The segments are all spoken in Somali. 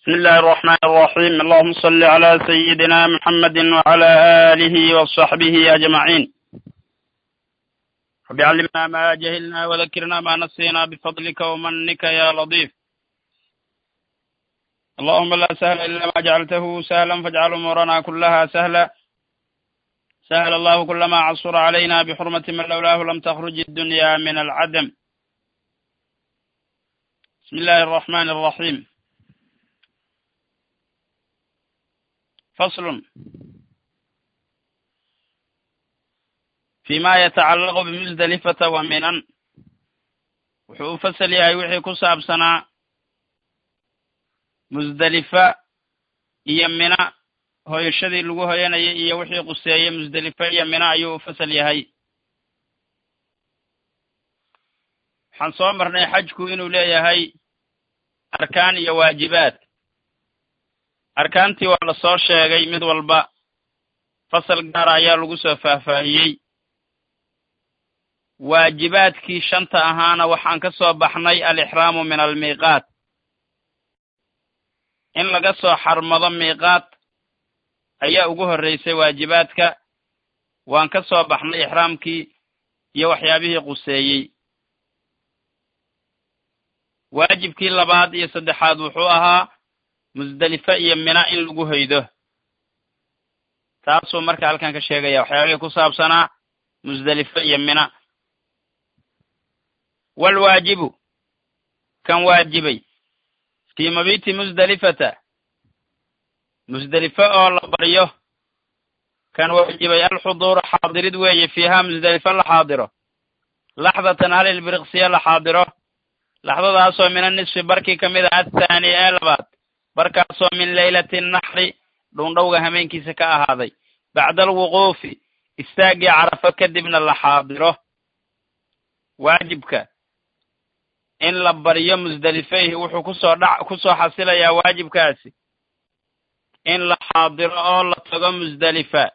بسم الله الرحمن الرحيم. اللهم صل على سيدنا محمد وعلى آله وصحبه أجمعين. رب علمنا ما جهلنا وذكرنا ما نسينا بفضلك ومنك يا لطيف. اللهم لا سهل إلا ما جعلته سهلا فاجعل أمورنا كلها سهلا. سهل الله كل ما عصر علينا بحرمة من لولاه لم تخرج الدنيا من العدم. بسم الله الرحمن الرحيم. فصل فيما يتعلق بمزدلفة ومنن. wuxuu u fasal yahay wixii ku saabsanaa musdelifa iyo mina hoyashadii lagu hoyanayay iyo wixii quseeyey musdelifa iyo mina ayuu u fasal yahay. waxaan soo marnay xajku inuu leeyahay arkaan iyo waajibaad. arkaantii waa la soo sheegay, mid walba fasal gaara ayaa lagu soo faahfaahiyey. waajibaadkii shanta ahaana waxaan ka soo baxnay alixraamu min almiiqaat, in laga soo xarmado miiqaat ayaa ugu horreysay waajibaadka. waan ka soo baxnay ixraamkii iyo waxyaabihii quseeyey. waajibkii labaad iyo saddexaad wuxuu ahaa musdelifa iyo mina in lagu hoydo. taasuu marka halkan ka sheegaya waxyaabihii ku saabsanaa musdelifa iyo mina. walwaajibu kan waajibay fii mabiiti musdelifata, musdelifa oo la baryo kan waajibay alxuduuru xaadirid weeye fiihaa musdelifa la xaadiro, laxdatan hal ilbiriqsiya la xaadiro, laxdadaasoo min anisfi barkii ka mid ah athaani ee labaad, barkaasoo min leylati naxri dhundhowga hameenkiisa ka ahaaday, bacda alwuquufi istaaggii carafo kadibna la xaadiro. waajibka in la baryo musdelifayhi wuxuu kusoo xasilayaa waajibkaasi in la xaadiro oo la tago musdelifa,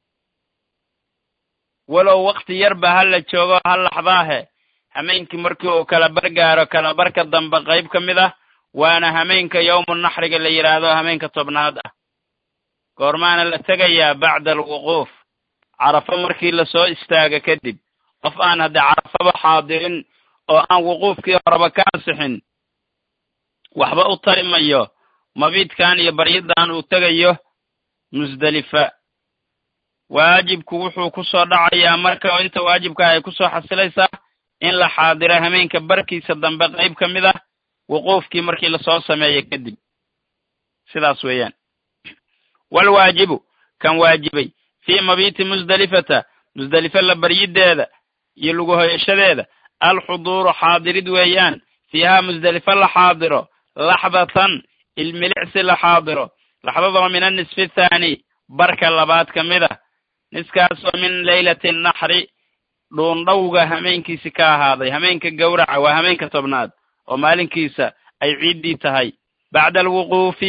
walow waqti yarba ha la joogo ha laxdaahe hameenkii markii uu kala bargaaro kala barka dambe qayb ka mid ah, waana hameenka yowmu naxriga la yidhaahdo hameenka tobnaad ah. goormaana la tegayaa bacda alwuquuf, carafo markii lasoo istaaga kadib. qof aan hadde carafaba xaadirin oo aan wuquufkii horeba ka ansixin waxba u tari mayo mabiidkan iyo baryadan uu tegayo musdelifa. waajibku wuxuu ku soo dhacayaa marka inta waajibka ay ku soo xasilaysaa in la xaadiro hameenka barkiisa dambe qayb ka mid ah wuquufkii markii lasoo sameeyo kadib. sidaas weeyaan. walwaajibu kan waajibay fii mabiiti musdelifata, musdelifa la baryideeda iyo lagu hoyashadeeda alxuduuru xaadirid weeyaan fiihaa musdelifa la xaadiro, laxdatan ilmilicsi la xaadiro, laxdadoo min anisfi athaani barka labaad ka mid ah, niskaasoo min leylati naxri dhuundhowga hameenkiisi ka ahaaday. hameenka gowraca waa hameenka tobnaad oo maalinkiisa ay ciiddii tahay. bacda alwuquufi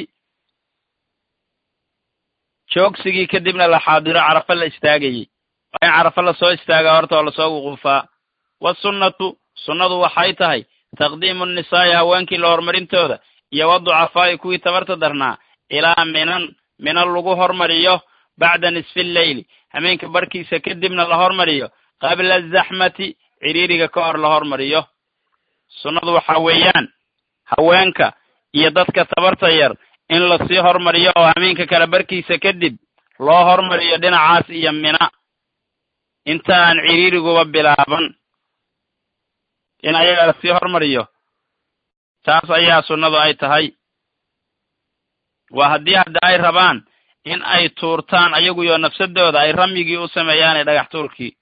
joogsigii kadibna la xaadiro carafo la istaagayey. waa in carafo lasoo istaagaa horta oo lasoo wuquufaa. wasunnatu sunnadu waxay tahay taqdiimu nisaa'i haweenkii la horumarintooda iyo waducafaa'i kuwii tabarta darnaa ilaa minan lagu hormariyo bacda nisfi lleyli, hameenka barkiisa kadibna la hormariyo, qabla azaxmati ciriiriga ka hor la hormariyo. sunnadu waxa weeyaan haweenka iyo dadka tabarta yar in lasii hormariyo oo hameenka kale barkiisa kadib loo hormariyo dhinacaas iyo mina inta aan ciriiriguba bilaaban, in ayaga lasii hormariyo. taas ayaa sunnadu ay tahay. waa haddii hadda ay rabaan in ay tuurtaan ayaguyo nafsadooda ay ramyigii u sameeyaan ee dhagax tuurkii.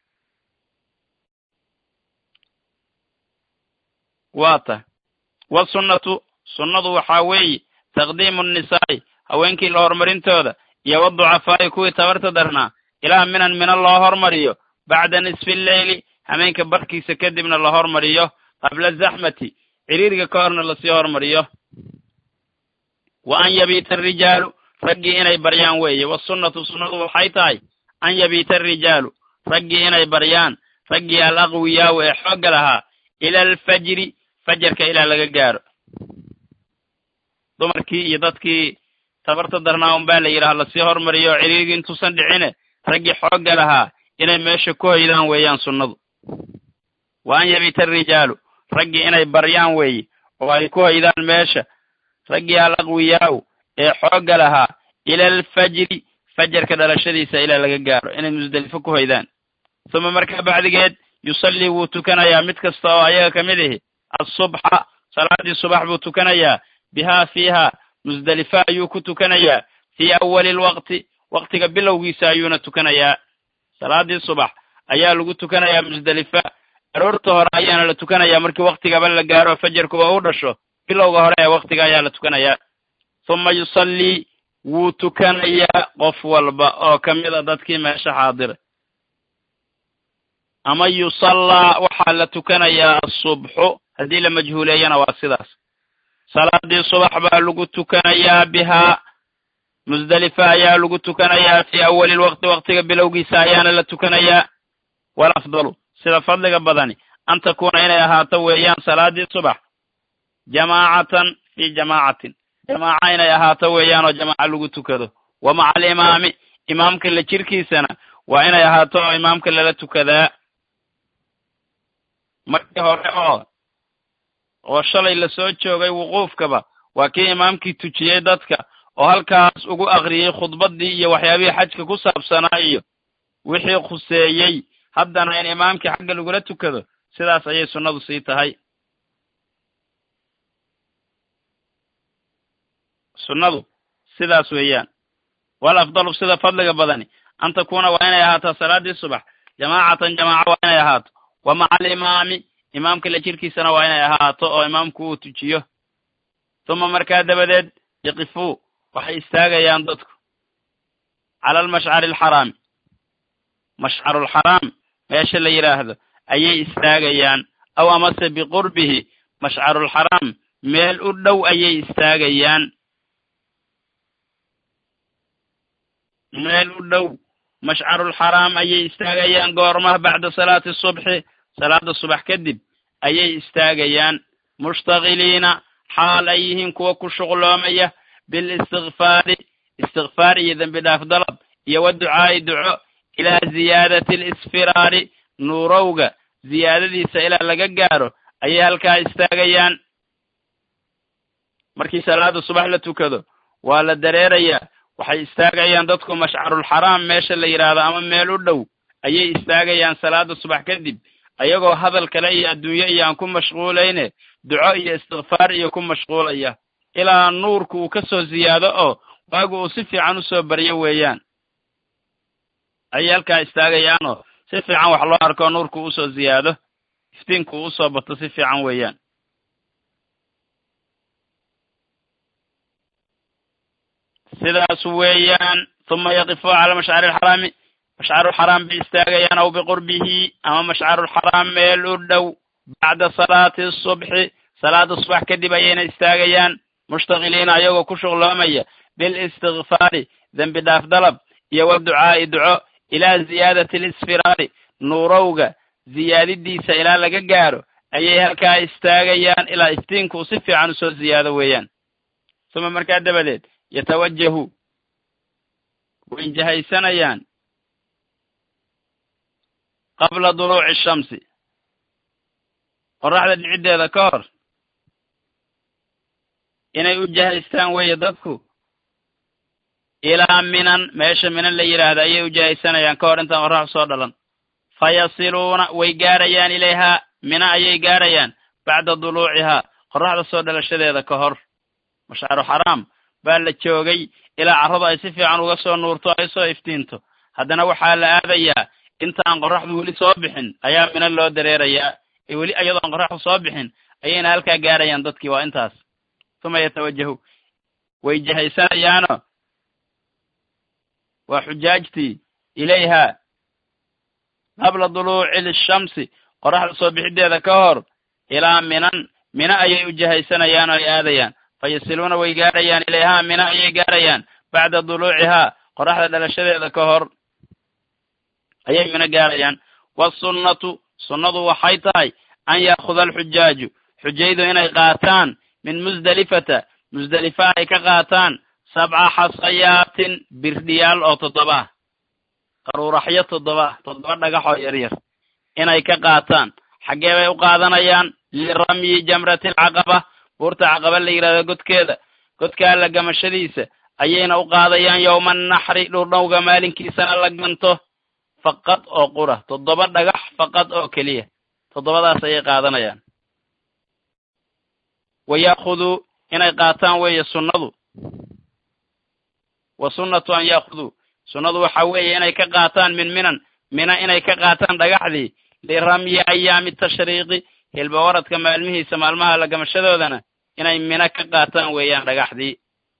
waata wasunnatu sunnadu waxaa weeye taqdiimu nisaa'i haweenkii la horumarintooda iyo waducafaa'i kuwii tabarta darnaa ilaa minan mina loo hormariyo bacda nisfi lleyli, hameenka barkiisa kadibna la hormariyo, qabla azaxmati ciriiriga ka horna lasii hormariyo. wa an yabiita arijaalu raggii inay baryaan weeye. wasunnatu sunnadu waxay tahay an yabiita arijaalu raggii inay baryaan, raggii alaqwiyaaw ee xoogga lahaa ila alfajri fajarka ilaa laga gaaro. dumarkii iyo dadkii tabarta darnaa un baa la yidhaha lasii hormariyo ciriirigii intuusan dhicine raggii xoogga lahaa inay meesha ku hoydaan weeyaan sunnadu wa an yabita arijaalu raggii inay baryaan weeye oo ay ku hoydaan meesha raggii alaqwiyaa'u ee xoogga lahaa ila alfajri fajarka dhalashadiisa ilaa laga gaaro inay musdelifo ku hoydaan uma markaa bacdigeed yusallii wuu tukanayaa mid kasta oo ayaga ka mid ahi asubxa salaaddii subax buu tukanayaa bihaa fiiha musdelifa ayuu ku tukanayaa fii awali lwaqti waqtiga bilowgiisa ayuuna tukanayaa salaaddii subax ayaa lagu tukanayaa musdelifa aroorta hore ayaana la tukanayaa markii waqtigaba la gaaro fajarkuba u dhasho bilowga hore ee waqtiga ayaa la tukanayaa uma yusallii wuu tukanayaa qof walba oo ka mid a dadkii meesha xaadira ama yusallaa waxaa la tukanayaa asubxu haddii la majhuuleeyana waa sidaas salaaddii subax baa lagu tukanayaa bihaa musdelifa ayaa lagu tukanayaa fii awali lwaqti waqtiga bilowgiisa ayaana la tukanayaa walafdalu sida fadliga badani an takuuna inay ahaato weeyaan salaaddii subax jamaacatan fii jamaacatin jamaaca inay ahaato weeyaan oo jamaaca lagu tukado wa maca alimaami imaamka la jirkiisana waa inay ahaato oo imaamka lala tukadaa markii hore oo shalay lasoo joogay wuquufkaba waa kii imaamkii tujiyey dadka oo halkaas ugu akhriyey khudbaddii iyo waxyaabihii xajka ku saabsanaa iyo wixii khuseeyey haddana in imaamkii xagga lagula tukado sidaas ayay sunnadu sii tahay sunnadu sidaas weeyaan wal afdalu sida fadliga badani an takuuna waa inay ahaato salaaddii subax jamaacatan jamaaca waa inay ahaato wa maca alimaami imaamka la jirkiisana waa inay ahaato oo imaamku uu tujiyo uma markaa dabadeed yaqifuu waxay istaagayaan dadku cala almashcari alxaraami mashcarulxaraam meesha la yidhaahdo ayay istaagayaan aw amase biqurbihi mashcarulxaraam meel u dhow ayay istaagayaan meel u dhow mashcarulxaraam ayay istaagayaan goormaha bacda salaati subxi salaada subax kadib ayay istaagayaan mushtaqiliina xaal ay yihiin kuwa ku shuqloomaya bilistikfaari istikfaar iyo dembi dhaaf dalab iyo waducaa'i duco ilaa ziyaadati alisfiraari nuurowga ziyaadadiisa ilaa laga gaaro ayay halkaa istaagayaan markii salaada subax la tukado waa la dareerayaa waxay istaagayaan dadku mashcarulxaraam meesha la yidhaahdo ama meel u dhow ayay istaagayaan salaada subax kadib ayagoo hadal kale iyo adduunye iyo aan ku mashquulayne duco iyo istikfaar iyo ku mashquulaya ilaa nuurku uu ka soo ziyaado oo waagu uu si fiican u soo baryo weeyaan ayay halkaa istaagayaanoo si fiican wax loo arko nuurku usoo ziyaado iftiinku uu usoo bato si fiican weeyaan sidaas weeyaan uma yaqifuu cala mashcari alxaraami mashcarulxaraam bay istaagayaan aw biqurbihi ama mashcarulxaraam meel u dhow bacda salaati subxi salaada subax kadib ayayna istaagayaan mushtaqiliina ayagoo ku shuqloomaya bilistikfaari dembi dhaaf dalab iyo waducaa'i duco ilaa ziyaadati alisfiraari nuurowga ziyaadidiisa ilaa laga gaaro ayay halkaa istaagayaan ilaa iftiinku uu si fiican usoo ziyaado weeyaan uma markaa dabadeed yatawajahu way jahaysanayaan qabla duluuci shamsi qoraxda dhiciddeeda ka hor inay u jahaystaan weeye dadku ilaa minan meesha minan la yidhaahda ayay u jahaysanayaan ka hor intaan qoraxdu soo dhalan fayasiluuna way gaarayaan ilayhaa mina ayay gaarayaan bacda duluucihaa qoraxda soo dhalashadeeda ka hor mashcaru xaraam baa la joogay ilaa carradu ay si fiican uga soo nuurto ay soo iftiinto haddana waxaa la aadayaa intaan qoraxdu weli soo bixin ayaa mina loo dareerayaa ee weli iyadoon qoraxdu soo bixin ayayna halkaa gaarayaan dadkii waa intaas uma yatawajahu way jahaysanayaano waa xujaajtii ilayhaa qabla duluuci lishamsi qoraxda soo bixiddeeda ka hor ilaa minan mina ayay u jahaysanayaan oo ay aadayaan fayasiluuna way gaarayaan ilayhaa mina ayay gaarayaan bacda duluucihaa qoraxda dhalashadeeda ka hor ayay mina gaarayaan wasunnatu sunnadu waxay tahay an ya'khuda alxujaaju xujaydu inay qaataan min musdelifata musdelifa ay ka qaataan 7 xasayaatin birdhiyaal oo 7 qaruuraxyo 7 dhagax oo yaryar inay ka qaataan xaggee bay u qaadanayaan liramyi jamratil caqaba buurta caqaba la yidhahdo godkaa la gamashadiisa ayayna u qaadayaan yowma naxri dhurdhowga maalinkiisana la ganto faqad oo qura 7 dhagax faqad oo keliya 7daas ayay qaadanayaan wayaakhuduu inay qaataan weeye sunnadu wa sunnatu an yaakhuduu sunnadu waxa weeye inay ka qaataan min mina inay ka qaataan dhagaxdii liramyi ayaami tashriiqi hilbawaradka maalmihiisa maalmaha la gamashadoodana inay mina ka qaataan weeyaan dhagaxdii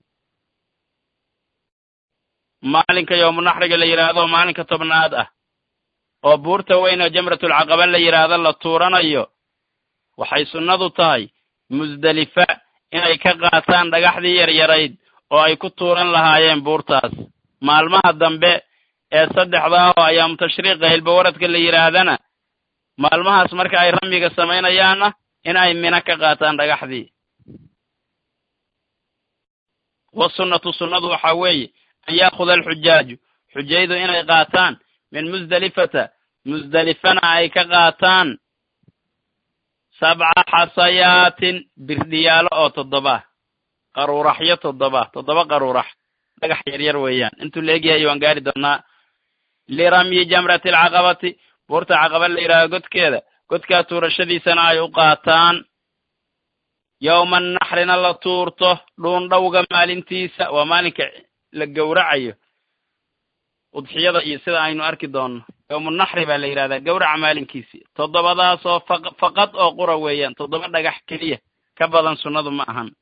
maalinka yowmunaxriga la yidhaahdo maalinka 10aad ah oo buurta weyn oo jamratul caqaba la yidhaahdo la tuuranayo waxay sunnadu tahay musdelifa inay ka qaataan dhagaxdii yaryarayd oo ay ku tuuran lahaayeen buurtaas maalmaha dambe ee 3 oo ayaamu tashriiqa hilbawaradka la yidhaahdana maalmahaas marka ay ramyiga samaynayaanna in ay mina ka qaataan dhagaxdii wasunnatu sunnadu waxaa weeye an yaakuda alxujaaju xujaydu inay qaataan min musdelifana ay ka qaataan 7 xasayaatin birdhiyaalo oo 7 qaruuraxyo 7 qaruurax dhagax yaryar weeyaan intuu la egyahay waan gaari doonaa liramyi jamratil caqabati buurta caqaba la yidhahdo godkaa tuurashadiisana ay u qaataan yowma naxrina la tuurto dhuundhowga maalintiisa waa maalinka la gowracayo udxiyada iyo sida aynu arki doonno yowmunaxri baa la yidhahdaa gowraca maalinkiisii 7daas oo faqad oo qura weeyaan 7 dhagax keliya ka badan sunnadu ma ahan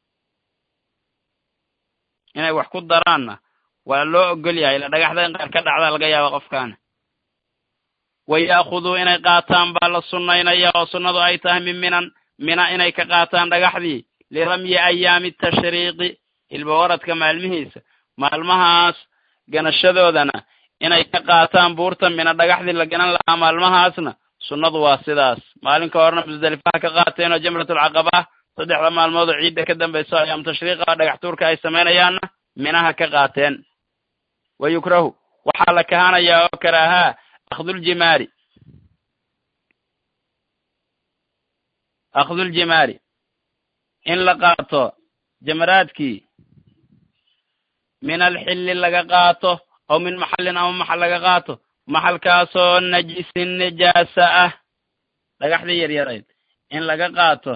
inay wax ku daraanna waa loo ogol yahay ila dhagaxda in qaar ka dhacdaa laga yaaba qofkaana wayaakhuduu inay qaataan baa la sunnaynaya oo sunnadu ay tahay min mina inay ka qaataan dhagaxdii liramyi ayaami tashriiqi hilbawaradka maalmihiisa maalmahaas ganashadoodana inay ka qaataan buurta mina dhagaxdii la ganan lahaa maalmahaasna sunnadu waa sidaas maalinka horena musdelifaha ka qaateen oo jamratul caqaba 3 maalmood oo ciidda ka dambayso ayaamu tashriiqa dhagax tuurka ay samaynayaanna minaha ka qaateen wayukrahu waxaa la kahanayaa oo karaahaa akhduljimaari in la qaato jamaraadkii min alxilli laga qaato aw min maxallin ama maxal laga qaato maxalkaasoo najisin nijaasa ah dhagaxdii yaryarayd in laga qaato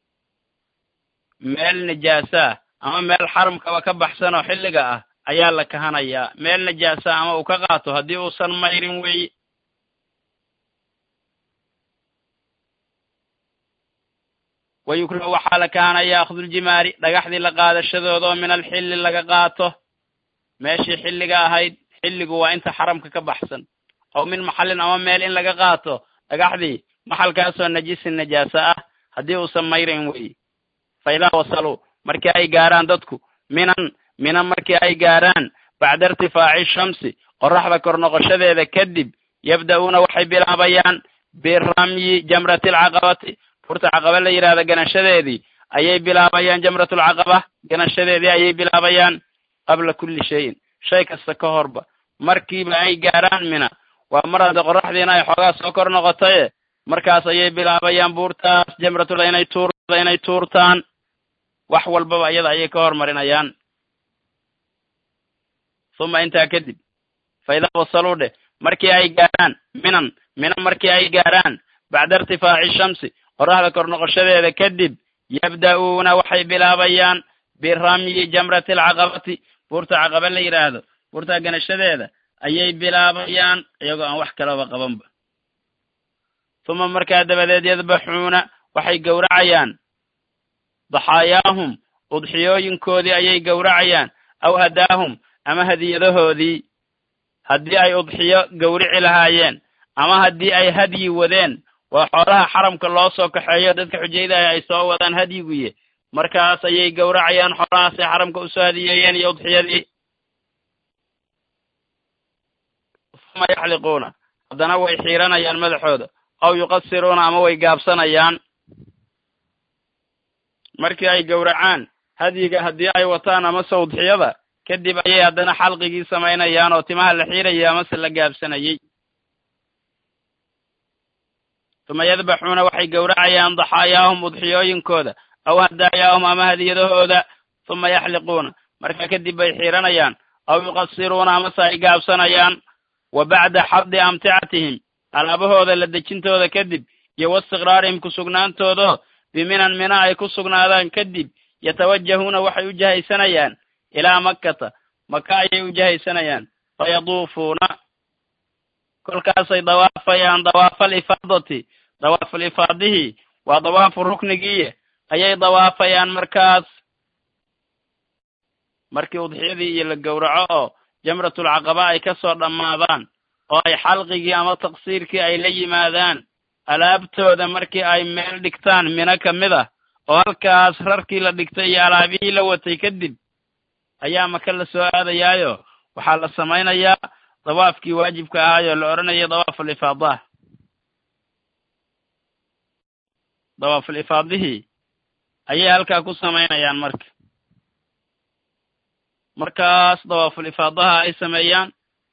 meel nijaasa ah ama meel xaramkaba ka baxsan oo xilliga ah ayaa la kahanayaa meel nijaasa ama uu ka qaato haddii uusan mayrin weeye wayukrahu waxaa la kahanayaa akhduljimaari dhagaxdii la qaadashadooda oo min alxilli laga qaato meeshii xilliga ahayd xilligu waa inta xaramka ka baxsan aw min maxallin ama meel in laga qaato dhagaxdii maxalkaasoo najisin nijaasa ah haddii uusan mayrin weeye fa idaa wasaluu markii ay gaaraan dadku mina markii ay gaaraan bacda irtifaaci shamsi qorraxda kor noqoshadeeda kadib yabda'uuna waxay bilaabayaan biramyi jamratil caqabati buurta caqaba la yidhahda ganashadeedii ayay bilaabayaan jamratul caqaba ganashadeedii ayay bilaabayaan qabla kulli shayin shay kasta ka horba markiiba ay gaaraan mina waa mar hadda qorraxdiina ay xoogaa soo kor noqotaye markaas ayay bilaabayaan buurtaas jamratul inay tuurtaan wax walbaba iyada ayay ka hormarinayaan uma intaa kadib fa idaa wasaluu dheh markii ay gaaraan mina markii ay gaaraan bacda irtifaaci shamsi qorraxda kor noqoshadeeda kadib yabda'uuna waxay bilaabayaan biramyi jamratil caqabati buurta caqaba la yidhaahdo buurta ganashadeeda ayay bilaabayaan iyagoo aan wax kalaba qabanba uma markaa dabadeed yadbaxuuna waxay gowracayaan daxaayaahum udxiyooyinkoodii ayay gowracayaan aw hadaahum ama hadiyadahoodii haddii ay udxiyo gowrici lahaayeen ama haddii ay hadyi wadeen waa xoolaha xaramka loo soo kaxeeyo dadka xujaydaha ay soo wadaan hadyiguye markaas ayay gowracayaan xoolahaasay xaramka usoo hadiyeeyeen iyo udxiyadii uma yaxliquuna haddana way xiiranayaan madaxooda aw yuqasiruuna ama way gaabsanayaan markii ay gowracaan hadyiga haddii ay wataan amase udxiyada kadib ayay haddana xalqigii samaynayaan oo timaha la xiirayay amase la gaabsanayey uma yadbaxuuna waxay gowracayaan daxaayaahum udxiyooyinkooda aw hadaayaahum ama hadiyadahooda uma yaxliquuna markaa kadib bay xiiranayaan aw yuqasiruuna amase ay gaabsanayaan wa bacda xaddi amticatihim alaabahooda la dejintooda kadib iyo waistiqraarihim kusugnaantoodo biminan mina ay ku sugnaadaan kadib yatawajahuuna waxay u jahaysanayaan ilaa makkata maka ayay u jahaysanayaan fayaduufuuna kolkaasay dawaafayaan dawaafal ifaadati dawaaful ifaadihii waa dawaafu ruknigii ayay dawaafayaan markii udxiyadii iyo la gowraco oo jamratul caqaba ay ka soo dhammaadaan oo ay xalqigii ama taqsiirkii ay la yimaadaan alaabtooda markii ay meel dhigtaan mina ka mid ah oo halkaas rarkii la dhigtay iyo alaabihii la watay kadib ayaa maka la soo aadayaayo waxaa la samaynayaa dawaafkii waajibka ahaayoo la odhanaya dawaaful ifaadah dawaaful ifaadihii ayay halkaa ku samaynayaan markaas dawaaful ifaadaha ay sameeyaan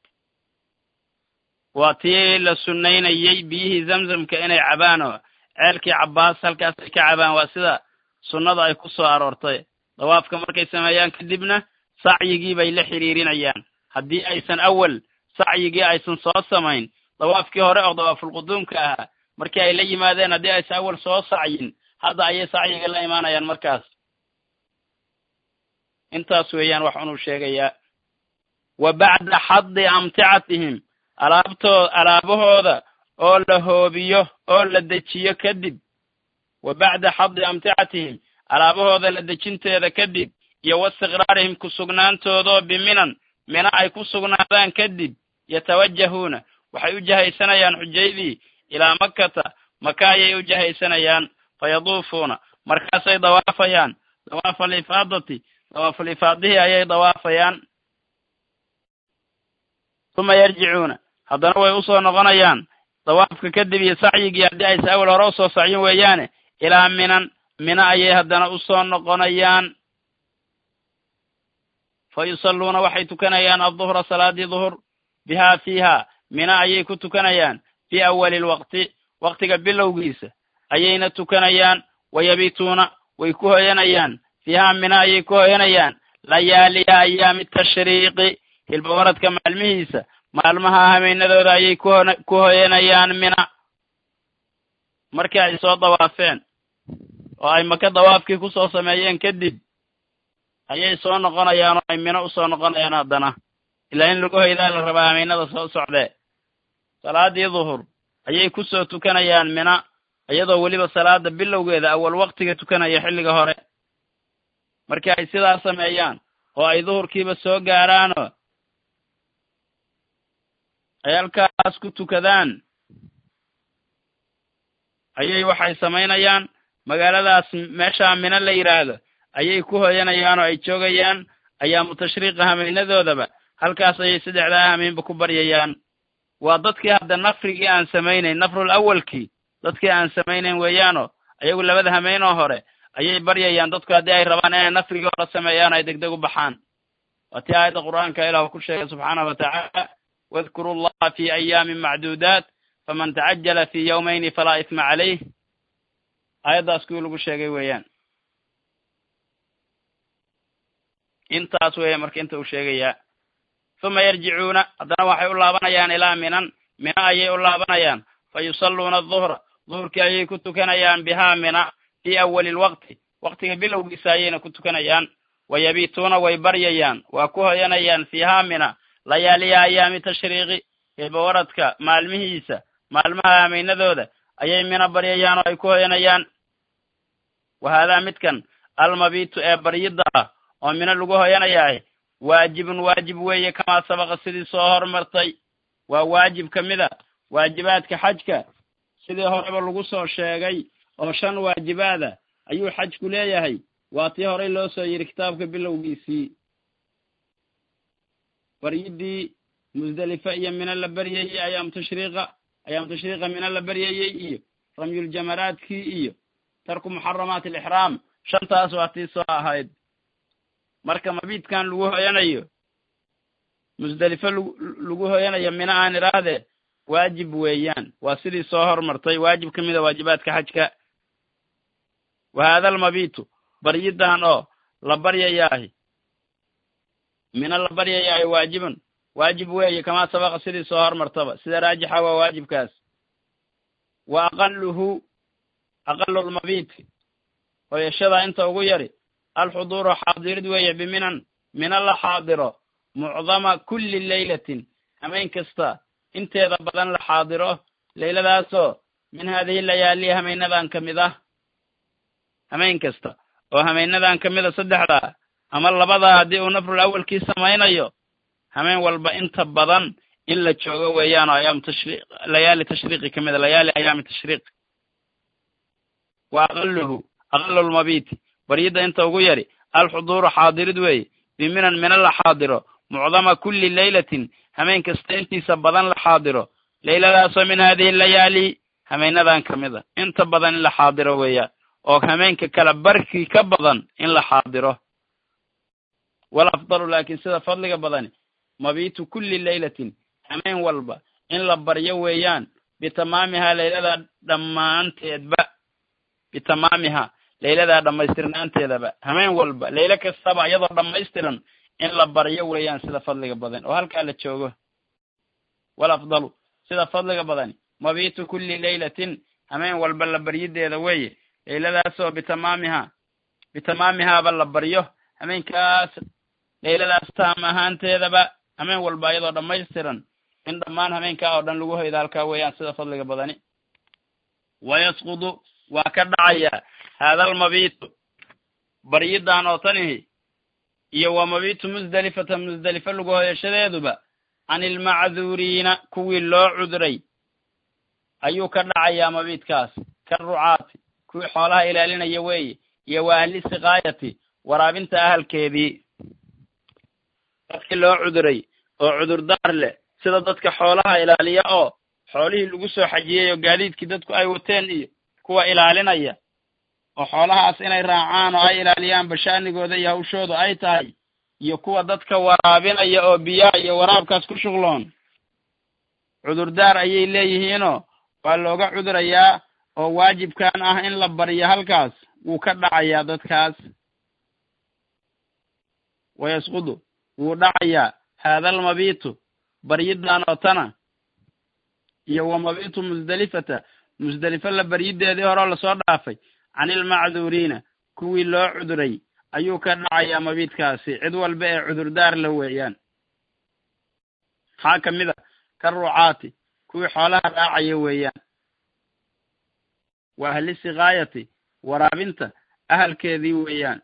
waa tii la sunnaynayey biyihii zamzamka inay cabaan oo ceelkii cabbaas halkaas ay ka cabaan waa sida sunnada ay ku soo aroortay dawaafka markay sameeyaan kadibna sacyigii bay la xiriirinayaan haddii aysan awal sacyigii aysan soo samayn dawaafkii hore oo dawaafulquduumka ahaa markii ay la yimaadeen haddii aysan awal soo sacyin hadda ayay sacyiga la imaanayaan markaas intaas weeyaan wax unuu sheegayaa wa bacda xaddi amticatihim alaabahooda oo la hoobiyo oo la dejiyo kadib wa bacda xaddi amticatihim alaabahooda la dejinteeda kadib iyo waistiqraarihim kusugnaantoodoo biminan mina ay ku sugnaadaan kadib yatawajahuuna waxay u jahaysanayaan xujaydii ilaa makkata maka ayay u jahaysanayaan fayaduufuuna markaasay dawaafayaan dawaafal ifaadati dawaaful ifaadihii ayay dawaafayaan uma yarjicuuna haddana way usoo noqonayaan dawaafka kadib iyo sacyigii haddii aysa awal hore usoo sacyin weeyaane ilaa mina ayay haddana usoo noqonayaan fa yusalluuna waxay tukanayaan adduhra salaadii duhur bihaa fiiha mina ayay ku tukanayaan fii awali lwaqti waqtiga bilowgiisa ayayna tukanayaan wayabituuna way ku hoyanayaan fiiha mina ayay ku hoyanayaan layaaliya ayaami tashriiqi hilbawaradka maalmihiisa maalmaha habeenadooda ayay ku hoyanayaan mina markii ay soo dawaafeen oo ay maka dawaafkii ku soo sameeyeen kadib ayay soo noqonayaan oo ay mino usoo noqonayaan haddana ilaa in lagu hoydaa la rabaa habeenada soo socdee salaadii duhur ayay ku soo tukanayaan mina iyadoo weliba salaada bilowgeeda awal waqtiga tukanaya xilliga hore markii ay sidaas sameeyaan oo ay duhurkiiba soo gaaraanoo ay halkaas ku tukadaan ayay waxay samaynayaan magaaladaas meeshaa mina la yidhaahdo ayay ku hoyanayaan oo ay joogayaan ayaamu tashriiqa hameenadoodaba halkaas ayay saddexdaa hameenba ku baryayaan waa dadkii hadda nafrigii aan samaynayn nafrul awalkii dadkii aan samaynayn weeyaanoo ayagu labada hameenoo hore ayay baryayaan dadku haddii ay rabaan inay nafrigii hore sameeyaan ay degdeg u baxaan waa tii aayadda qur'aanka ilahu ku sheegay subxaanahu watacaala wadkuru llaha fi ayaamin macduudaat faman tacajala fi yawmayni falaa isma calayh aayaddaas kuwii lagu sheegay weeyaan intaas weeya marka inta uu sheegayaa uma yarjicuuna haddana waxay u laabanayaan ilaa mina ayay u laabanayaan fa yusalluuna aduhra duhurkii ayay ku tukanayaan bihaa mina fii awali lwaqti waqtiga bilowgiisa ayayna ku tukanayaan wayabituuna way baryayaan waa ku hoyanayaan fiihaa mina layaaliya ayaami tashriiqi hilbawaradka maalmihiisa maalmaha hameenadooda ayay mina baryayaan oo ay ku hoyanayaan wa haadaa midkan almabitu ee baryidda ah oo mina lagu hoyanayahay waajibun waajib weeye kamaa sabaqa sidii soo hormartay waa waajib ka mida waajibaadka xajka sidii horeba lagu soo sheegay oo 5 waajibaada ayuu xajku leeyahay waa tii horey loo soo yiri kitaabka bilowgiisii baryidii musdalifa iyo mina la baryayey ayaam tashriiqa mina la baryayey iyo ramyul jamaraadkii iyo tarku muxaramaat alixraam 5taas waa tii soo ahayd marka mabiidkan lagu hoyanayo musdalifa lagu hoyanayo mina aan iraahde waajib weeyaan waa sidii soo hormartay waajib ka mid a waajibaadka xajka wa hada almabitu baryidan oo la baryayaahi mina la baryayaahi waajibun waajib weeye kamaa sabaqa sidii soo hormartaba sida raajixa waa waajibkaas wa aqalu lmabiti hoyashada inta ugu yari alxuduuru xaadirid weeye biminan mina la xaadiro mucdama kulli laylatin hameen kasta inteeda badan la xaadiro layladaasoo min haadihi layaali hameenadan ka mid ah hameen kasta oo hameenadan ka mid a saddexdaa ama labadaa haddii uu nafrul awalkii samaynayo hameen walba inta badan in la joogo weeyaan oo ayaam tashriiq layaali tashriiqi ka mid a layaali ayaami tashriiq wa aqalu lmabiti baryida inta ugu yari alxuduuru xaadirid weeye biminan mina la xaadiro mucdama kulli laylatin hameen kasta intiisa badan la xaadiro layladaasoo min haadihi layaali hameenadan ka mid a inta badan in la xaadiro weeyaan oo hameenka kala barkii ka badan in la xaadiro walafdalu laakiin sida fadliga badani mabitu kulli laylatin hameen walba in la baryo weeyaan bitamaamihaa layladaa dhammaanteedba bitamaamihaa layladaa dhammaystirnaanteedaba hameen walba laylo kastaba iyadoo dhammaystiran in la baryo weeyaan sida fadliga badan oo halkaa la joogo walafdalu sida fadliga badani mabitu kulli laylatin hameen walba la baryideeda weeye layladaasoo bitamaamihaaba la baryo hameenkaas layladaas taam ahaanteedaba hameen walba iyadoo dhammaystiran in dhammaan hameenkaa oo dhan lagu hoyda halkaa weeyaan sida fadliga badani wayasqudu waa ka dhacayaa haada almabitu baryidan oo tanihi iyo wa mabitu musdelifata musdelifa lagu hoyashadeeduba can ilmacduuriina kuwii loo cudray ayuu ka dhacayaa mabiidkaas ka rucaati kuwii xoolaha ilaalinaya weeye iyo wa ahli siqaayati waraabinta ahalkeedii dadkii loo cudray oo cudurdaar leh sida dadka xoolaha ilaaliya oo xoolihii lagu soo xajiyey oo gaadiidkii dadku ay wateen iyo kuwa ilaalinaya oo xoolahaas inay raacaan oo ay ilaaliyaan bashaanigooda iyo hawshooda ay tahay iyo kuwa dadka waraabinaya oo biyaha iyo waraabkaas ku shuqloon cudurdaar ayay leeyihiinoo waa looga cudurayaa oo waajibkan ah in la baryo halkaas wuu ka dhacayaa dadkaas wayasqudu wuu dhacayaa haada almabitu baryidan oo tana iyo wa mabitu musdelifata musdelifa la baryideedii horeo lasoo dhaafay can ilmacduuriina kuwii loo cuduray ayuu ka dhacayaa mabiidkaasi cid walba ee cudurdaar la weeyaan maxaa ka mid a ka rucaati kuwii xoolaha raacaya weeyaan wa ahli siqaayati waraabinta ahalkeedii weeyaan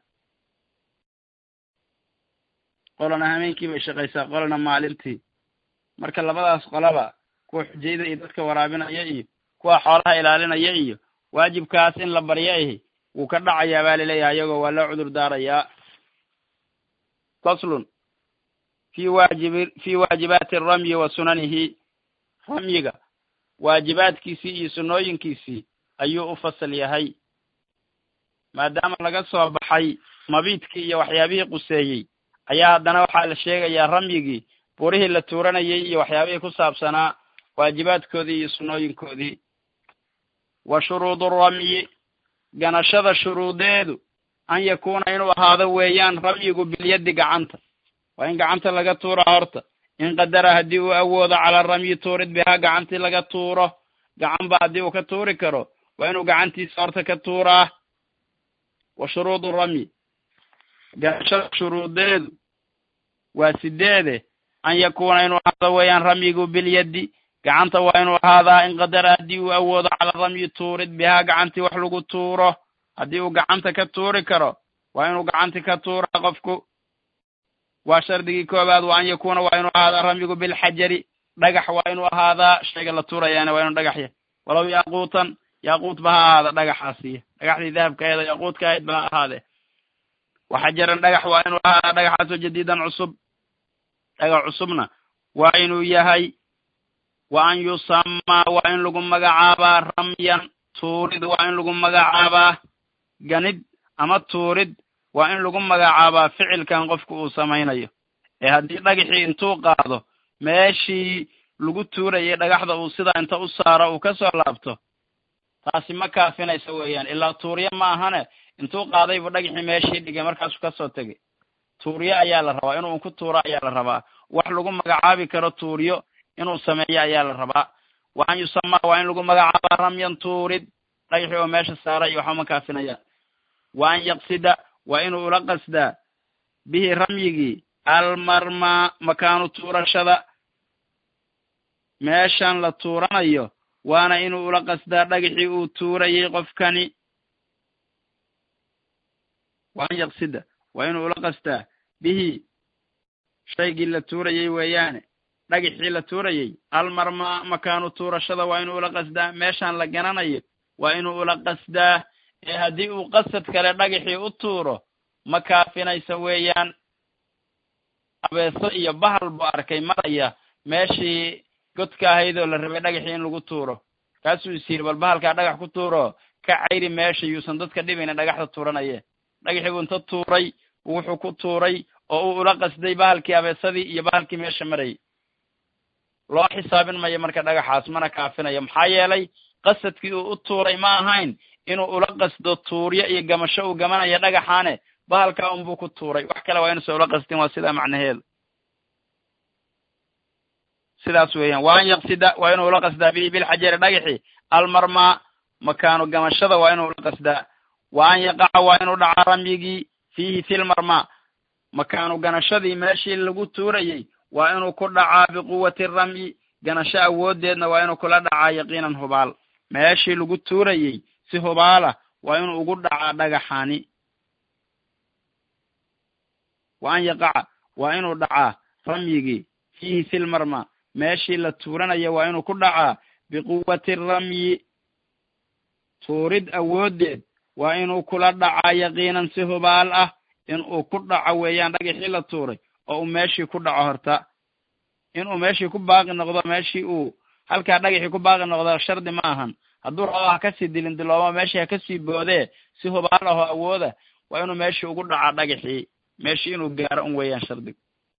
qolana hameenkii bay shaqaysaa qolana maalintii marka labadaas qolaba kuwa xujayda iyo dadka waraabinaya iyo kuwa xoolaha ilaalinaya iyo waajibkaas in la baryo ahi wuu ka dhacayaa baa laleeyahay iyagoo waa loo cudur daarayaa faslun fi waajibaati aramyi wa sunanihi ramyiga waajibaadkiisii iyo sunnooyinkiisii ayuu u fasal yahay maadaama laga soo baxay mabiidkii iyo waxyaabihii quseeyey ayaa haddana waxaa la sheegayaa ramyigii burihii la tuuranayay iyo waxyaabihii ku saabsanaa waajibaadkoodii iyo sunnooyinkoodii wa shuruudu ramyi ganashada shuruudeedu an yakuuna inuu ahaado weeyaan ramyigu bilyaddi gacanta waa in gacanta laga tuura horta in qadara haddii uu awoodo cala ramyi tuurid bihaa gacantii laga tuuro gacanba haddii uu ka tuuri karo waa inuu gacantiisa horta ka tuuraa wa shuruudu ramyi ganashada shuruudeedu waa sideede an yakuuna inuu ahaado weeyaan ramyigu bilyaddi gacanta waa inuu ahaadaa in qadara haddii uu awoodo cala ramyi tuurid bihaa gacantii wax lagu tuuro haddii uu gacanta ka tuuri karo waa inuu gacantii ka tuuraa qofku waa shardigii koobaad wa an yakuuna waa inuu ahaadaa ramyigu bilxajari dhagax waa inuu ahaadaa shayga la tuurayaana waa inuu dhagax yahay walow yaaquutan yaaquut ba ha ahaada dhagaxaasiya dhagaxdii dahabka aheed oo yaaquutka ahayd ba ha ahaadee waxajaran dhagax waa inuu ahaadaa dhagaxaasoo jadiidan cusub dhagax cusubna waa inuu yahay wa an yusamaa waa in lagu magacaabaa ramyan tuurid waa in lagu magacaabaa ganid ama tuurid waa in lagu magacaabaa ficilkan qofku uu samaynayo ee haddii dhagaxii intuu qaado meeshii lagu tuurayay dhagaxda uu sidaa inta u saaro uu ka soo laabto taasi ma kaafinaysa weeyaan ilaa tuuryo ma ahane intuu qaadaybu dhagaxii meeshii dhigay markaasuu kasoo tegay tuuryo ayaa la rabaa inuu ku tuuro ayaa la rabaa wax lagu magacaabi karo tuuryo inuu sameeyo ayaa la rabaa wa an yusamaa waa in lagu magacaabaa ramyan tuurid dhagaxii oo meesha saaray waxba ma kaafinayaan wa an yaqsida waa inuu ula qasdaa bihi ramyigii almarmaa makaanu tuurashada meeshan la tuuranayo waana inuu ula qasdaa dhagaxii uu tuurayay qofkani wa an yaqsida waa inuu ula qasdaa bihi shaygii la tuurayay weeyaane dhagaxii la tuurayay almarmaa makaanu tuurashada waa inuu ula qasdaa meeshan la gananayo waa inuu ula qasdaa ee haddii uu qasad kale dhagaxii u tuuro ma kaafinaysa weeyaan abeeso iyo bahal buu arkay maraya meeshii godka ahayd oo la rabay dhagaxii in lagu tuuro kaasuu is yidhi bal bahalkaa dhagax ku tuuro ka cayri meesha yuusan dadka dhibina dhagaxda tuuranaye dhagaxii buu inta tuuray wuxuu ku tuuray oo uu ula qasday bahalkii abeesadii iyo bahalkii meesha marayay loo xisaabin mayo marka dhagaxaas mana kaafinayo maxaa yeelay qasadkii uu u tuuray ma ahayn inuu ula qasdo tuuryo iyo gamasho uu gamanaya dhagaxaane bahalkaa unbuu ku tuuray wax kale waa inuusan ula qasdin waa sidaa macnaheedu sidaas weeyaan wa an yaqsida waa inuu ula qasdaa bihi bilxajari dhagaxi almarmaa makaanu gamashada waa inuu ula qasdaa wa an yaqaca waa inuu dhacaa ramyigii fiihi filmarmaa makaanu ganashadii meeshii lagu tuurayey waa inuu ku dhacaa biquwati ramyi ganasho awooddeedna waa inuu kula dhacaa yaqiinan hubaal meeshii lagu tuurayey si hubaalah waa inuu ugu dhacaa dhagaxani wa an yaqaca waa inuu dhacaa ramyigii fiihi filmarmaa meeshii la tuuranaya waa inuu ku dhacaa biquwati ramyi tuurid awooddeed waa inuu kula dhacaa yaqiinan si hubaal ah inuu ku dhaco weeyaan dhagaxii la tuuray oo uu meeshii ku dhaco horta inuu meeshii ku baaqi noqdo meeshii uu halkaa dhagaxii ku baaqi noqdo shardi ma ahan hadduu rabo ha kasii dilindiloomo meeshii ha kasii boodee si hubaal ahoo awooda waa inuu meeshii ugu dhacaa dhagaxii meeshii inuu gaaro un weeyaan shardigu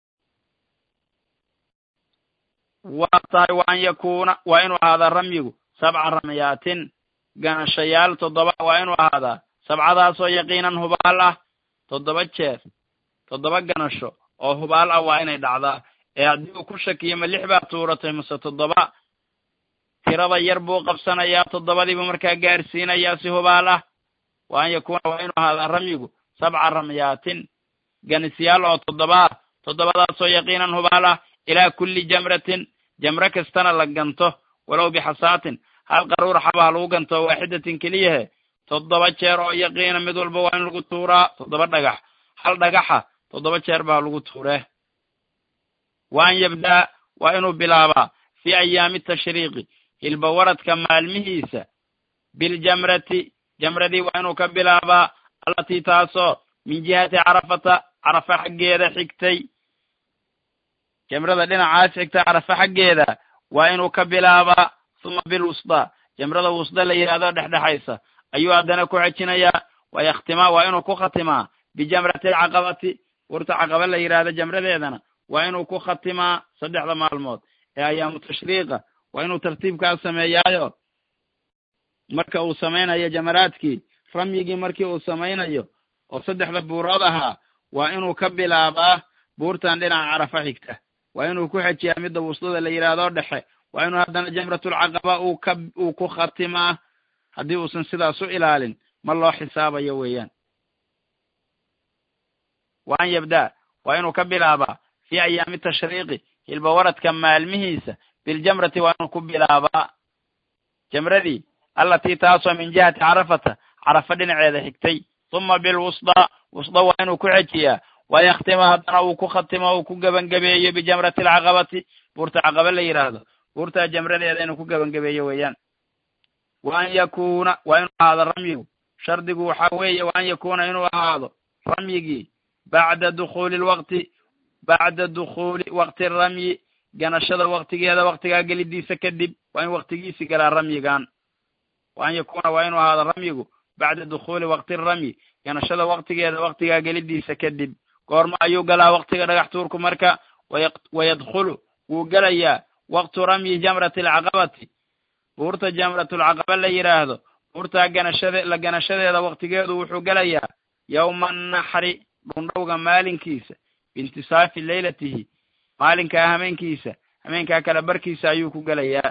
waa tahay wa an yakuuna waa inuu ahaadaa ramyigu 7 ramyaatin ganashayaal 7 waa inuu ahaadaa 7daasoo yaqiinan hubaal ah 7 jeer 7 ganasho oo hubaal ah waa inay dhacdaa ee haddii uu ku shakiyo ma 6 baa tuuratay mase 7 tirada yar buu qabsanayaa 7diibu markaa gaarsiinayaa si hubaal ah wa an yakuuna waa inuu ahaadaa ramyigu 7 ramyaatin ganisyaal oo 7 7daasoo yaqiinan hubaal ah ilaa kulli jamratin jamre kastana la ganto walow bixasaatin hal qaruur xaba ha lagu ganto waaxidatin keliyahe 7 jeer oo yaqiina mid walba waa in lagu tuuraa 7 dhagax hal dhagaxa 7 jeer baa lagu tuuree wa an yabdaa waa inuu bilaabaa fii ayaami tashriiqi hilba waradka maalmihiisa biljamrati jamradii waa inuu ka bilaabaa allatii taasoo min jihati carafata carafa xaggeeda xigtay jamrada dhinacaas xigta carafa xaggeeda waa inuu ka bilaabaa uma bilwusdaa jamrada wusda la yidhaahdo dhexdhexaysa ayuu haddana ku xejinayaa wayakhtimaa waa inuu ku khatimaa bijamrati alcaqabati urta caqaba la yidhaahdo jamradeedana waa inuu ku khatimaa 3 maalmood ee ayaamu tashriiqa waa inuu tartiibkaas sameeyaayo marka uu samaynayo jamaraadkii ramyigii markii uu samaynayo oo 3 buurood ahaa waa inuu ka bilaabaa buurtan dhinaca carafa xigta waa inuu ku xejiyaa midda wusdada la yidhaahdo dhexe waa inuu haddana jamratulcaqaba uu ku khatimaa haddii uusan sidaas u ilaalin ma loo xisaabayo weeyaan wa an yabdaa waa inuu ka bilaabaa fii ayaami tashriiqi hilba waradka maalmihiisa biljamrati waa inuu ku bilaabaa jamradii allatii taasoo min jihati carafata carafa dhinaceeda xigtay uma bilwusdaa wusda waa inuu ku xejiyaa wayakhtima haddana uu ku khatimo uu ku gebangabeeyo bijamrati alcaqabati buurta caqaba la yidhaahdo buurtaa jamradeeda inuu ku gebangabeeyo weeyaan wa an yakuuna waa inuu ahaado ramyigu shardigu waxaa weeye wa an yakuuna inuu ahaado ramyigii bacda dukhuuli waqti ramyi ganashada waqtigeeda waqtigaa gelidiisa kadib waa in waqtigiisi galaa ramyigan wa an yakuuna waa inuu ahaado ramyigu bacda dukhuuli waqti ramyi ganashada waqtigeeda waqtigaa gelidiisa kadib. goorma ayuu galaa waqtiga dhagax tuurku marka? wayadkhulu wuu gelayaa waqtu ramyi jamrati alcaqabati, buurta jamratulcaqaba la yidhaahdo, buurtaa ganashadeeda waqtigeedu wuxuu gelayaa yawma annaxri, dhundhowga maalinkiisa, biintisaafi leylatihi, maalinkaa hameenkaa kala barkiisa ayuu ku gelayaa.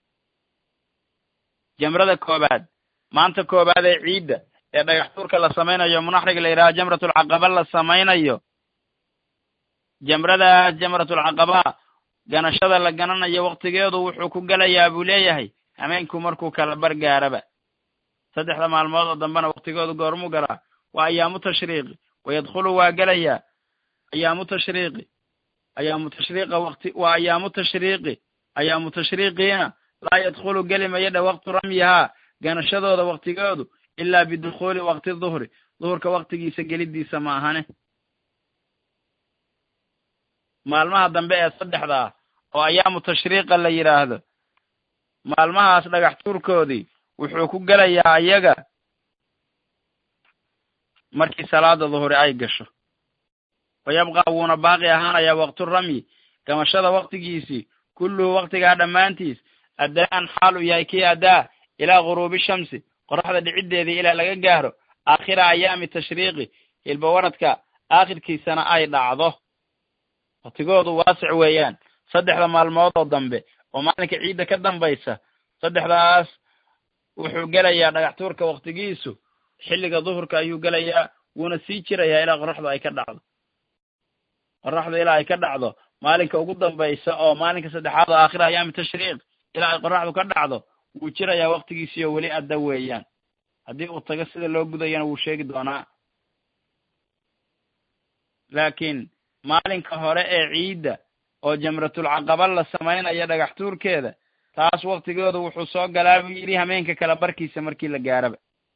jamrada koobaad, maanta koobaad ee ciidda ee dhagax tuurka la samaynayo munaxriga la yidhaha jamratulcaqaba la samaynayo, jamradaas jamratulcaqaba ganashada la gananayo waqtigeedu wuxuu ku gelayaa buu leeyahay hameenku markuu kala bar gaaraba. 3 maalmood oo dambena waqtigoodu goormuu galaa? waa ayaamu tashriiqi. wayadkhulu waa gelayaa ayaamu tashriiqiina laa yadkhulu geli mayadha waqtu ramyihaa, ganashadooda waqtigoodu ilaa bidukhuuli waqti duhri, duhurka waqtigiisa gelidiisa ma ahane. maalmaha dambe ee 3 oo ayaamu tashriiqa la yidhaahdo, maalmahaas dhagax tuurkoodii wuxuu ku gelayaa iyaga markii salaada duhuri ay gasho. wayabqa wuuna baaqi ahaanayaa waqtu ramyi, gamashada waqtigiisii, kulluhu waqtigaa dhammaantiis, addaan xaal uu yahay kii addaa ilaa guruubi shamsi, qoraxda dhiciddeedii ilaa laga gaaro aakhira ayaami tashriiqi, hilbawaradka aakhirkiisana ay dhacdo. waqtigoodu waasic weeyaan. 3 maalmood oo dambe oo maalinka ciidda ka dambaysa, 3daas wuxuu gelayaa dhagax tuurka waqtigiisu xilliga duhurka ayuu gelayaa, wuuna sii jirayaa ilaa qoraxdu ay ka dhacdo. qoraxdu ilaa ay ka dhacdo maalinka ugu dambaysa oo maalinka 3aad oo aakhira ayaami tashriiq ilaa ay qoraxdu ka dhacdo wuu jirayaa waqtigiisii oo weli adda weeyaan. haddii uu tago sida loo gudayana wuu sheegi doonaa. laakiin maalinka hore ee ciidda oo jamratulcaqaba la samaynayo dhagax tuurkeeda, taas waqtigooda wuxuu soo galaa buu yidhi hameenka kala barkiisa markii la gaaraba.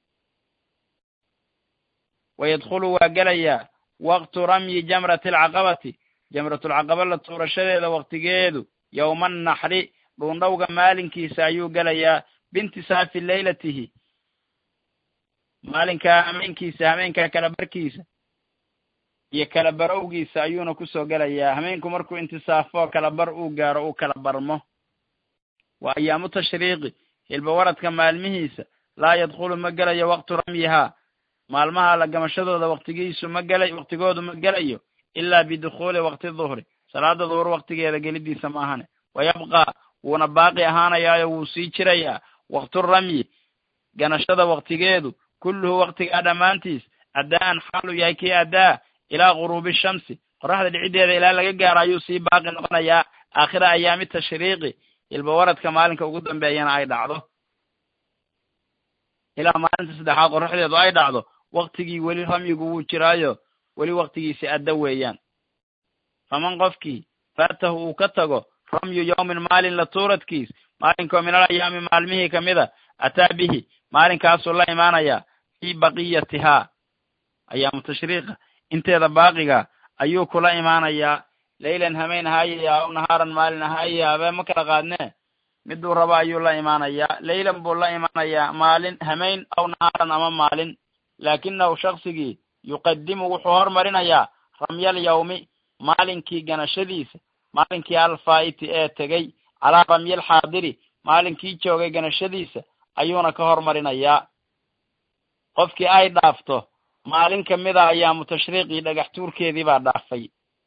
wayadkhulu waa gelayaa waqtu ramyi jamrati alcaqabati, jamratulcaqaba la tuurashadeeda waqtigeedu yawma annaxri, dhuundhowga maalinkiisa ayuu gelayaa, biintisaafi leylatihi, maalinkaa hameenkaa kala barkiisa iyo kala barowgiisa ayuuna kusoo gelayaa. hameenku markuu intisaafo kala bar uu gaaro uu kala barmo. waa ayaamu tashriiqi, hilbawaradka maalmihiisa, laa yadkhulu ma gelayo waqtu ramyihaa, maalmaha la gamashadooda waqtigoodu ma gelayo ilaa bidukhuuli waqti duhri, salaada duhur waqtigeeda gelidiisa ma ahane. wayabqa wuuna baaqi ahaanayaayo wuu sii jirayaa waqtu ramyi, ganashada waqtigeedu, kulluhu waqtigaa dhammaantiis, addaan xaalu yahay kii addaa ilaa guruubi shamsi, qoraxda dhiciddeeda ilaa laga gaaro ayuu sii baaqi noqonayaa aakhira ayaami tashriiqi, hilbawaradka maalinka ugu dambeeyana ay dhacdo. ilaa maalinta 3aad qoraxdeedu ay dhacdo waqtigii weli ramyigu wuu jiraayo weli waqtigiisi adda weeyaan. faman qofkii faatahu uu ka tago ramyu yawmin maalin la tuuradkiis, maalinkoo minal ayaami maalmihii kamida, ataa bihi maalinkaasuu la imaanayaa fii baqiyatihaa, ayaamu tashriiqa inteeda baaqiga ayuu kula imaanayaa. leylan hameen ahaaye aw nahaaran maalin ahaaye habeen ma kala qaadnee, miduu rabo ayuu la imaanayaa. leylan buu la imaanayaa maalin, hameen aw nahaaran ama maalin. laakinahu shaksigii yuqadimu wuxuu hormarinayaa ramyal yawmi, maalinkii ganashadiisa, maalinkii alfaa'iti ee tegey, calaa ramyal xaadiri, maalinkii joogay ganashadiisa ayuuna ka hormarinayaa. qofkii ay dhaafto maalin kamida ayaamu tashriiqii dhagax tuurkeedii baa dhaafay,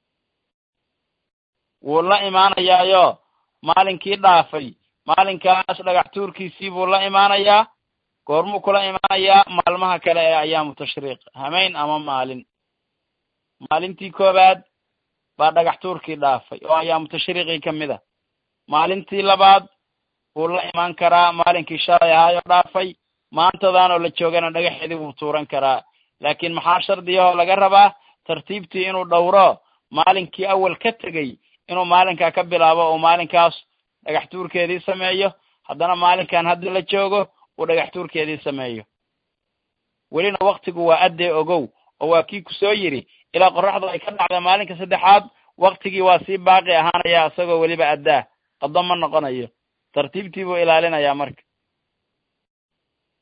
wuu la imaanayaayo maalinkii dhaafay maalinkaas dhagax tuurkiisii buu la imaanayaa. goormuu kula imaanayaa? maalmaha kale ee ayaamu tashriiq, hameen ama maalin. maalintii koobaad baa dhagax tuurkii dhaafay oo ayaamu tashriiqii kamid a. maalintii labaad wuu la imaan karaa maalinkii shalay ahaayoo dhaafay, maantadan oo la joogana dhagaxeedii wuu tuuran karaa. laakiin maxaa shardiyahoo laga rabaa? tartiibtii inuu dhowro, maalinkii awal ka tegey inuu maalinkaa ka bilaabo oo maalinkaas dhagax tuurkeedii sameeyo, haddana maalinkan hadda la joogo uu dhagax tuurkeedii sameeyo. welina waqtigu waa addee ogow, oo waa kii kusoo yidhi ilaa qoraxdu ay ka dhacda maalinka 3aad waqtigii waa sii baaqi ahaanaya isagoo weliba addaa, qado ma noqonayo. tartiibtii buu ilaalinayaa marka.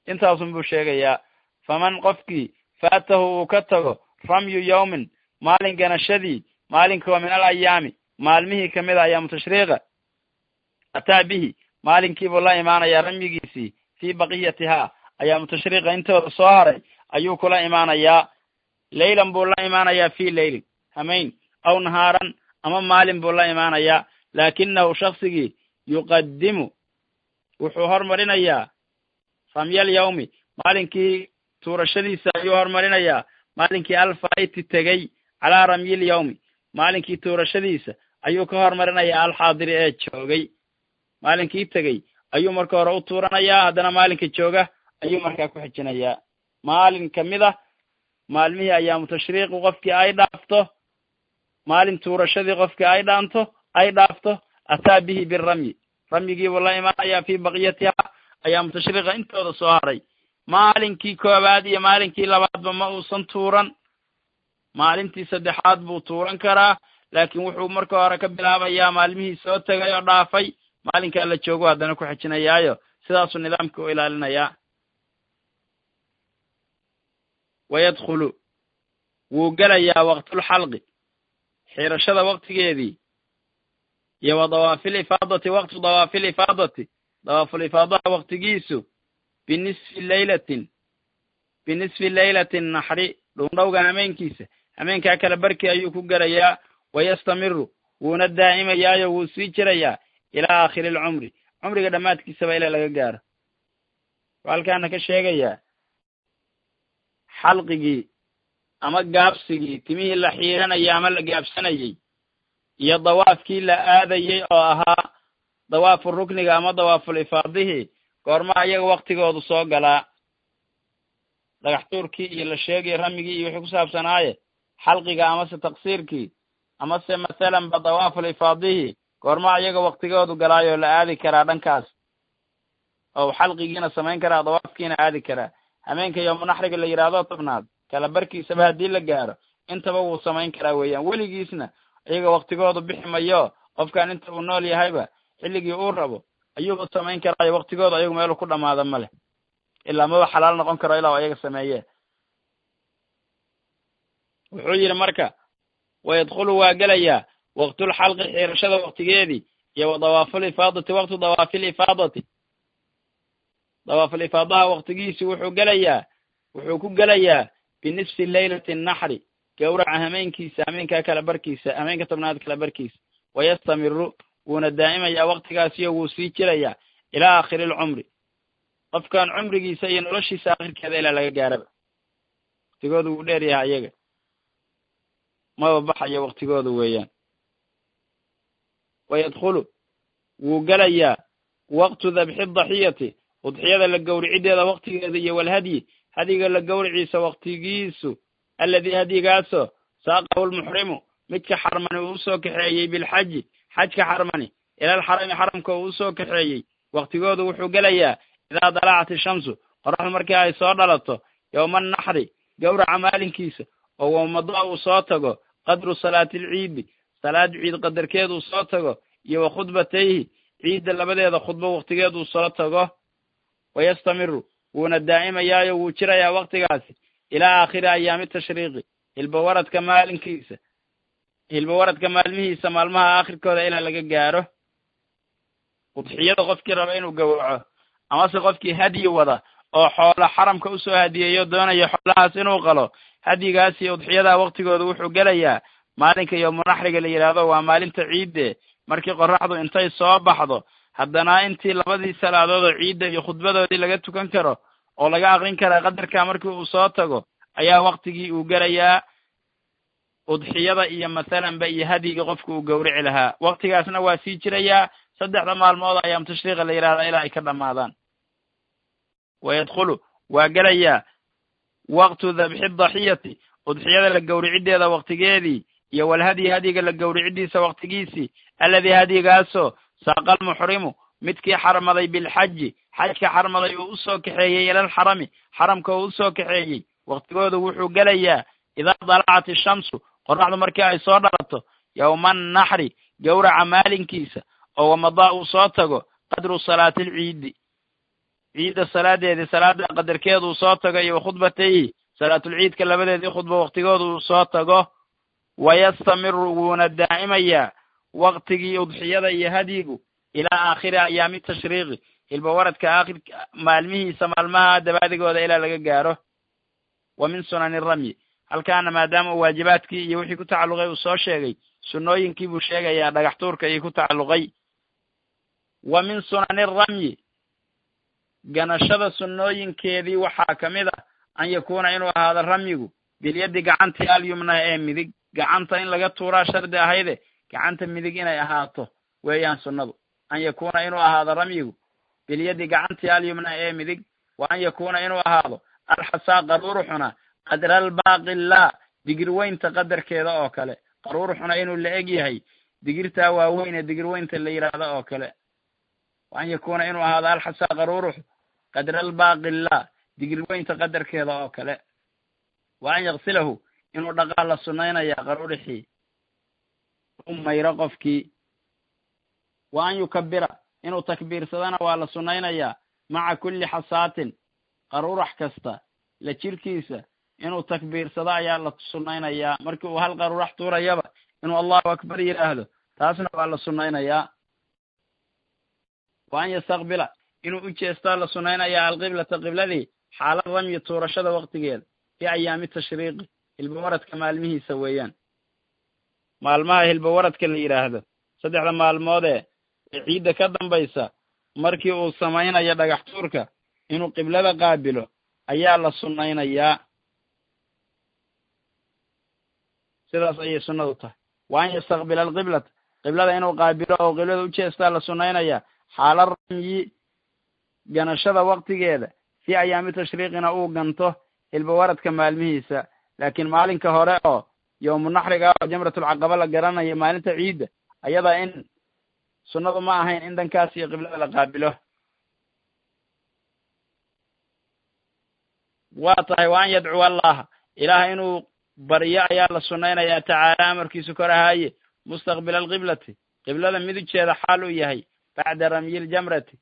intaasun buu sheegayaa faman qofkii faatahu uu ka tago ramyu yawmin maalin ganashadii maalinka min al ayaami maalmihii kamid a ayaamu tashriiqa ataa bihi maalinkiibuu la imaanayaa ramyigiisii fii baqiyatihaa ayaamu tashriiqa intooda soo haray ayuu kula imaanayaa leylan buu la imaanayaa fii leylin hamayn aw nahaaran ama maalin buu la imaanayaa laakinahu shaksigii yuqadimu wuxuu hormarinayaa ramyal yawmi maalinkii tuurashadiisa ayuu hormarinayaa maalinkii alfaiti tegey calaa ramyil yawmi maalinkii tuurashadiisa ayuu ka hormarinayaa alxaadiri ee joogay maalinkii tegey ayuu marka hore u tuuranayaa haddana maalinka jooga ayuu markaa ku xijinayaa maalin kamid ah maalmihii ayaamu tashriiqi qofkii ay dhaafto maalin tuurashadii qofkii ay dhaafto ataa bihi biramyi ramyigiibuu la imaanayaa fii baqiyatiha ayaamu tashriiqa intooda soo haray maalinkii koowaad iyo maalinkii labaadba ma uusan tuuran maalintii saddexaad buu tuuran karaa laakiin wuxuu marka hore ka bilaabayaa maalmihii soo tegay oo dhaafay maalinkaa la joogo haddana ku xijinayaayo sidaasuu nidaamka u ilaalinayaa wayadkhulu wuu gelayaa waqtulxalqi xirashada waqtigeedii iyo wa dawaafil ifaadati waqtu dawaafil ifaadati dawaaful ifaadaha waqtigiisu binisfi laylatin naxri dhundhowga hameenkiisa hameenkaa kala barkii ayuu ku gelayaa wayastamiru wuuna daa'imayaayo wuu sii jirayaa ilaa aakhiri alcumri cumriga dhammaadkiisaba ilaa laga gaaro wuxuu halkaana ka sheegayaa xalqigii ama gaabsigii timihii la xiiranayay ama la gaabsanayey iyo dawaafkii la aadayey oo ahaa dawaafu rukniga ama dawaaful ifaadihii goormaha iyaga waktigoodu soo galaa dhagax tuurkii iyo la sheegay ramigii iyo wixii ku saabsanaaye xalqiga amase taqsiirkii amase masalan ba dawaaful ifaadihii goormaha iyaga waktigoodu galaayoo la aadi karaa dhankaas oo xalqigiina samayn karaa dawaafkiina aadi karaa hameenka yoomu naxriga la yidhaahdo tobnaad kala barkiisaba haddii la gaaro intaba wuu samayn karaa weeyaan weligiisna iyaga waktigoodu bixi mayo qofkan inta uu nool yahayba xilligii uu rabo ayuuba samayn karaayo waktigooda ayagu meelu ku dhamaada ma leh ilaa maba xalaal noqon karo ilaa ayaga sameeye wuxuu yidhi marka wayadkhulu waa gelayaa waqtulxalqi xiirashada waktigeedii iyo wa dawaaful ifaadati waqtu dawaafil ifaadati dawaaful ifaadaha waktigiisi wuxuu ku gelayaa binisfi laylati naxri gawraca hameenkiisa hameenkaa kala barkiisa hameenka tobnaad kala barkiisa wayastamiru wuuna daa'imayaa waktigaasiyo wuu sii jirayaa ilaa aakhiri alcumri qofkan cumrigiisa iyo noloshiisa akhirkeeda ilaa laga gaaraba waktigoodu wuu dheer yahay iyaga maba baxayo waktigooda weeyaan wayadkhulu wuu gelayaa waqtu dabxi daxiyati udxiyada la gawricideeda waktigeeda iyo walhadyi hadiga la gawriciisa waktigiisu alladii hadyigaasoo saaqahu lmuxrimu midka xarmani uu usoo kaxeeyey bilxaji xajka xarmani ilaalxarami xaramka uu usoo kaxeeyey waktigoodu wuxuu gelayaa idaa dalacat ishamsu qoraxdu markii ay soo dhalato yowma annaxri gawraca maalinkiisa oo wamada uu soo tago qadru salaati alciidi salaad ciid qadarkeed uu soo tago iyo wa khudbatayhi ciidda labadeeda khudbo waktigeed uu soo tago wayastamiru wuuna daa'imayaayo wuu jirayaa waktigaasi ilaa aakhiri ayaami tashriiqi hilbawaradka maalmihiisa maalmaha aakhirkooda ilaa laga gaaro udxiyada qofkii raba inuu gawraco amase qofkii hadyi wada oo xoola xaramka usoo hadiyeeyo doonayo xoolahaas inuu qalo hadyigaas iyo udxiyada waktigooda wuxuu gelayaa maalinka yoomunaxriga la yidhaahdo waa maalinta ciidde markii qoraxdu intay soo baxdo haddana intii labadii salaadood oo ciidda iyo khudbadoodii laga tukan karo oo laga aqrin karaa qadarka markii uu soo tago ayaa waktigii uu gelayaa udxiyada iyo masalanba iyo hadyiga qofka uu gawrici lahaa waktigaasna waa sii jirayaa 3 maalmood ayaam tashriiqa la yidhahdaa ilaa ay ka dhamaadaan wayadkhulu waa gelayaa waqtu dabxi daxiyati udxiyada la gawricideeda waktigeedii iyo walhadyi hadyiga la gawricidiisa waktigiisii alladii hadyigaasoo saaqa almuxrimu midkii xarmaday bilxaji xajka xarmaday uu usoo kaxeeyey ilalxarami xaramka uu usoo kaxeeyey waktigooda wuxuu gelayaa idaa dalacat ishamsu qoraxdu markii ay soo dhalato yowma annaxri gawraca maalinkiisa oo wamadaa uu soo tago qadru salaati alciidi ciidda salaadeedii salaada qadarkeedu uu soo tago iyo khudbatayhi salaatulciidka labadeedii khudba waqtigooda uu soo tago wayastamiru wuuna daa'imayaa waqtigii udxiyada iyo hadyigu ilaa aakhiri ayaami tashriiqi hilbawaradka maalmihiisa maalmaha dabaadigooda ilaa laga gaaro wa min sunani ramyi halkaana maadaama uu waajibaadkii iyo wixii ku tacalluqay uu soo sheegay sunnooyinkii buu sheegayaa dhagax tuurka iyo ku tacalluqay wa min sunani ramyi ganashada sunnooyinkeedii waxaa ka mid ah an yakuuna inuu ahaado ramyigu bilyaddi gacantii alyumna ee midig gacanta in laga tuuraa shardi ahayde gacanta midig inay ahaato weeyaan sunnadu an yakuuna inuu ahaado ramyigu bilyaddi gacantii alyumna ee midig wa an yakuuna inuu ahaado alxasaa qaruuruxuna qadra albaaqilaa digirweynta qadarkeeda oo kale qaruuruxuna inuu la eg yahay digirtaa waaweyn ee digirweynta la yidhaahdo oo kale wa an yakuuna inuu ahaado alxasaa qaruurux qadra albaaqilaa digirweynta qadarkeeda oo kale wa an yaksilahu inuu dhaqaa la sunnaynaya qaruurixii u mayro qofkii wa an yukabira inuu takbiirsadana waa la sunnaynayaa maca kulli xasaatin qaruurax kasta la jirkiisa inuu takbiirsado ayaa la sunnaynayaa markii uu hal qaruurax tuurayaba inuu allahu akbar yidhaahdo taasna waa la sunnaynayaa wa an yastaqbila inuu u jeestaa la sunnaynayaa alqiblata qibladii xaalad ramyi tuurashada waqtigeeda fi ayaami tashriiqi hilbawaradka maalmihiisa weeyaan maalmaha hilbawaradka la yidhaahdo 3 maalmoodee ciidda ka dambaysa markii uu samaynayo dhagax tuurka inuu qiblada qaabilo ayaa la sunnaynayaa sidaas ayay sunnadu tahay wa an yastaqbila alqiblata qiblada inuu qaabilo oo qiblada u jeestaa la sunnaynayaa xaala ramyi ganashada waqtigeeda fi ayaami tashriiqina uu ganto hilbawaradka maalmihiisa laakiin maalinka hore oo yowmunaxriga oo jamratulcaqaba la garanayo maalinta ciidda ayadaa in sunnadu ma ahayn in dhankaas iyo qiblada la qaabilo waa tahay wa an yadcuwa allaha ilaah inuu baryo ayaa la sunnaynayaa tacaala amarkiisu kor ahaaye mustaqbila alqiblati qiblada midigjeeda xaal uu yahay bacda ramyiljamrati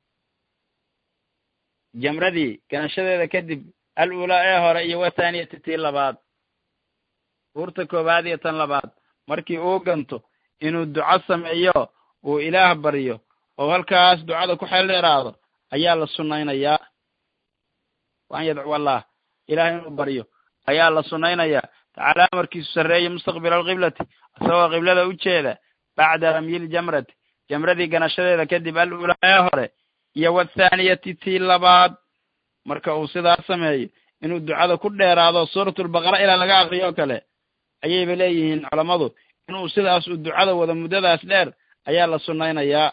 jamradii ganashadeeda kadib al-uulaa ee hore iyo wathaaniyati tii labaad buurta koowaad iyo tan labaad markii uu ganto inuu duco sameeyo uu ilaah baryo oo halkaas ducada ku xeel dheeraado ayaa la sunnaynayaa wa an yadcuwa allah ilaah inuu baryo ayaa la sunnaynayaa tacaala amarkiisu sarreeye mustaqbila alqiblati isagoo qiblada u jeeda bacda ramyiljamrati jamradii ganashadeeda kadib al-uulaa ee hore iyo wathaaniyati tii labaad marka uu sidaas sameeyo inuu ducada ku dheeraado suuratulbaqara ilaa laga akriyo o kale ayayba leeyihiin culammadu inuu sidaas uu ducada wada muddadaas dheer ayaa la sunnaynayaa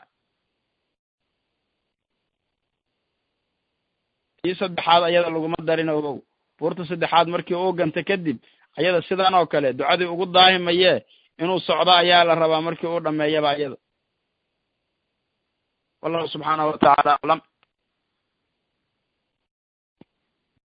tii saddexaad ayada laguma darin ogow buurta saddexaad markii uu ganta kadib ayada sidan oo kale ducadii ugu daahimayee inuu socdo ayaa la rabaa markii uu dhameeyaba ayada wallahu subxaanahu watacaala aclam